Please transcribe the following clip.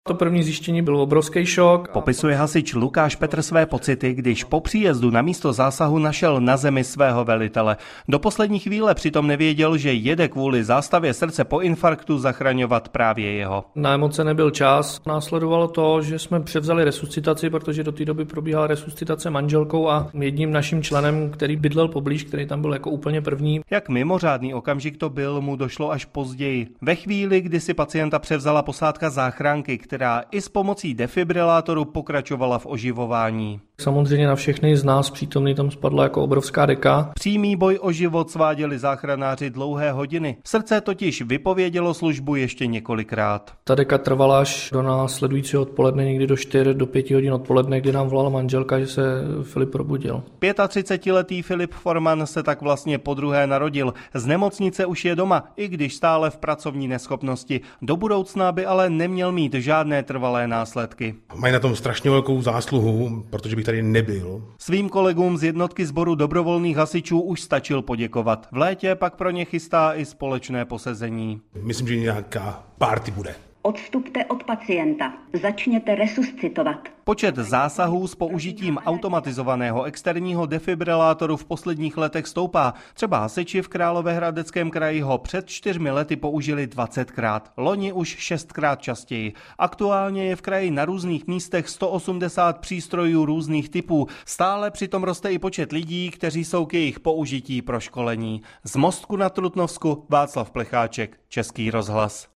To první zjištění byl obrovský šok. Popisuje hasič Lukáš Petr své pocity, když po příjezdu na místo zásahu našel na zemi svého velitele. Do poslední chvíle přitom nevěděl, že jede kvůli zástavě srdce po infarktu zachraňovat právě jeho. Na emoce nebyl čas. Následovalo to, že jsme převzali resuscitaci, protože do té doby probíhala resuscitace manželkou a jedním naším členem, který bydlel poblíž, který tam byl jako úplně první. Jak mimořádný okamžik to byl, mu došlo až později. Ve chvíli, kdy si pacienta převzala posádka záchranky, která i s pomocí defibrilátoru pokračovala v oživování. Samozřejmě na všechny z nás přítomný tam spadla jako obrovská deka. Přímý boj o život sváděli záchranáři dlouhé hodiny. Srdce totiž vypovědělo službu ještě několikrát. Ta deka trvala až do následujícího odpoledne, někdy do 4 do 5 hodin odpoledne, kdy nám volala manželka, že se Filip probudil. 35letý Filip Forman se tak vlastně podruhé narodil. Z nemocnice už je doma, i když stále v pracovní neschopnosti. Do budoucna by ale neměl mít žádné trvalé následky. Mají na tom strašně velkou zásluhu, protože bych tady nebyl. Svým kolegům z jednotky sboru dobrovolných hasičů už stačil poděkovat. V létě pak pro ně chystá i společné posezení. Myslím, že nějaká party bude. Odstupte od pacienta, začněte resuscitovat. Počet zásahů s použitím automatizovaného externího defibrilátoru v posledních letech stoupá. Třeba hasiči v Královéhradeckém kraji ho před 4 lety použili 20krát, loni už 6krát častěji. Aktuálně je v kraji na různých místech 180 přístrojů různých typů. Stále přitom roste i počet lidí, kteří jsou k jejich použití proškolení. Z Mostku na Trutnovsku Václav Plecháček, Český rozhlas.